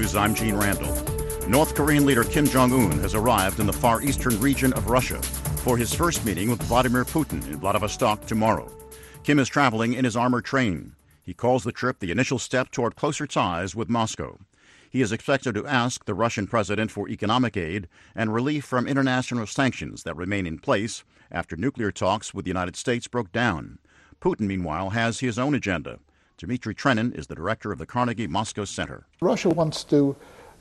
News, I'm Gene Randall. North Korean leader Kim Jong-un has arrived in the far eastern region of Russia for his first meeting with Vladimir Putin in Vladivostok tomorrow. Kim is traveling in his armored train. He calls the trip the initial step toward closer ties with Moscow. He is expected to ask the Russian president for economic aid and relief from international sanctions that remain in place after nuclear talks with the United States broke down. Putin, meanwhile, has his own agenda. Dmitry Trenin is the director of the Carnegie Moscow Center. Russia wants to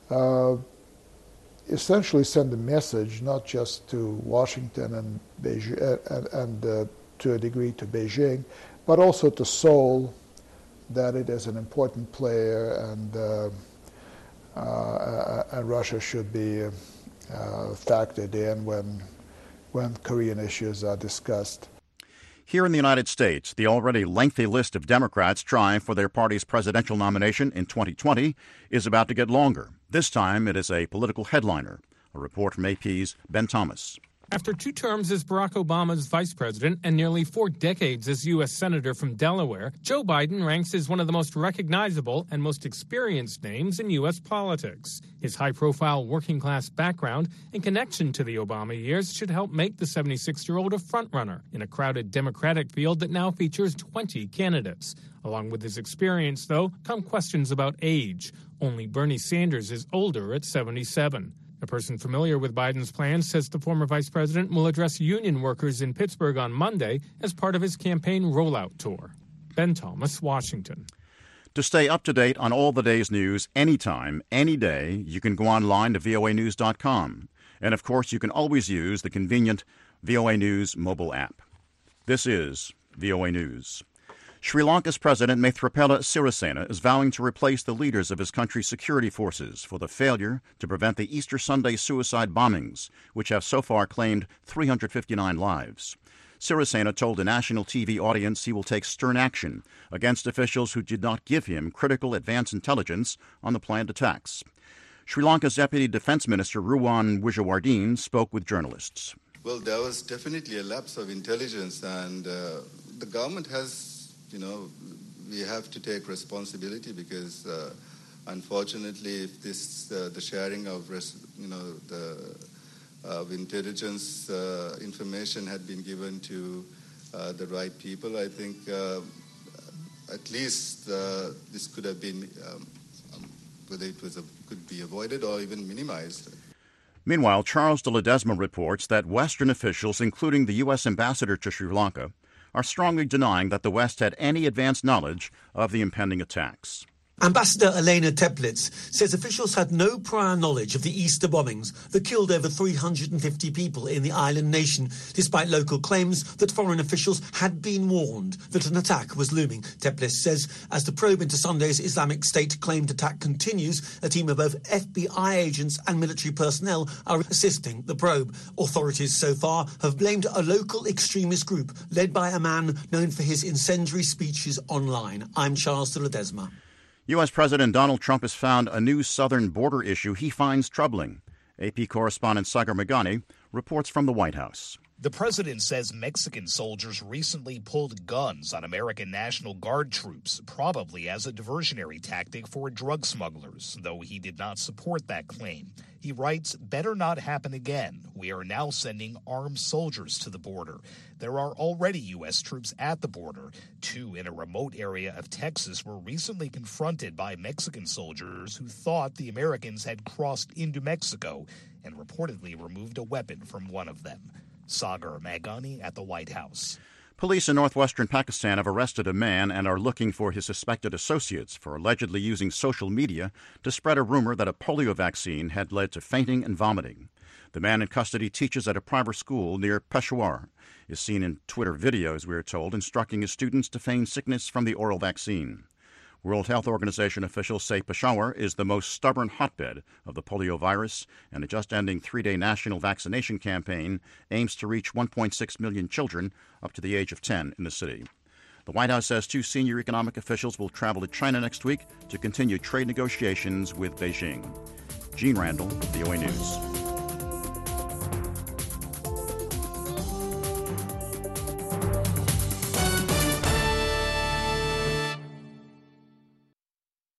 essentially send a message not just to Washington and Beijing, and to a degree to Beijing, but also to Seoul, that it is an important player and Russia should be factored in when Korean issues are discussed. Here in the United States, the already lengthy list of Democrats trying for their party's presidential nomination in 2020 is about to get longer. This time it is a political headliner. A report from AP's Ben Thomas. After 2 terms as Barack Obama's vice president and nearly 4 decades as U.S. Senator from Delaware, Joe Biden ranks as one of the most recognizable and most experienced names in U.S. politics. His high-profile working-class background and connection to the Obama years should help make the 76-year-old a frontrunner in a crowded Democratic field that now features 20 candidates. Along with his experience, though, come questions about age. Only Bernie Sanders is older at 77. A person familiar with Biden's plans says the former vice president will address union workers in Pittsburgh on Monday as part of his campaign rollout tour. Ben Thomas, Washington. To stay up to date on all the day's news anytime, any day, you can go online to voanews.com. And, of course, you can always use the convenient VOA News mobile app. This is VOA News. Sri Lanka's President Maithripala Sirisena is vowing to replace the leaders of his country's security forces for the failure to prevent the Easter Sunday suicide bombings, which have so far claimed 359 lives. Sirisena told a national TV audience he will take stern action against officials who did not give him critical advance intelligence on the planned attacks. Sri Lanka's Deputy Defense Minister Ruwan Wijewardene spoke with journalists. Well, there was definitely a lapse of intelligence, and the government has we have to take responsibility because, unfortunately, if the sharing of intelligence information had been given to the right people, I think at least this could have been whether it could be avoided or even minimized. Meanwhile, Charles de Ledesma reports that Western officials, including the U.S. ambassador to Sri Lanka, are strongly denying that the West had any advance knowledge of the impending attacks. Ambassador Elena Teplitz says officials had no prior knowledge of the Easter bombings that killed over 350 people in the island nation, despite local claims that foreign officials had been warned that an attack was looming. Teplitz says as the probe into Sunday's Islamic State-claimed attack continues, a team of both FBI agents and military personnel are assisting the probe. Authorities so far have blamed a local extremist group led by a man known for his incendiary speeches online. I'm Charles de Ledesma. U.S. President Donald Trump has found a new southern border issue he finds troubling. AP correspondent Sagar Meghani reports from the White House. The president says Mexican soldiers recently pulled guns on American National Guard troops, probably as a diversionary tactic for drug smugglers, though he did not support that claim. He writes, "Better not happen again. We are now sending armed soldiers to the border. There are already U.S. troops at the border. 2 in a remote area of Texas were recently confronted by Mexican soldiers who thought the Americans had crossed into Mexico and reportedly removed a weapon from one of them." Sagar Meghani at the White House. Police in northwestern Pakistan have arrested a man and are looking for his suspected associates for allegedly using social media to spread a rumor that a polio vaccine had led to fainting and vomiting. The man in custody teaches at a private school near Peshawar, is seen in Twitter videos, we are told, instructing his students to feign sickness from the oral vaccine. World Health Organization officials say Peshawar is the most stubborn hotbed of the polio virus, and a just-ending 3-day national vaccination campaign aims to reach 1.6 million children up to the age of 10 in the city. The White House says 2 senior economic officials will travel to China next week to continue trade negotiations with Beijing. Gene Randall, VOA News.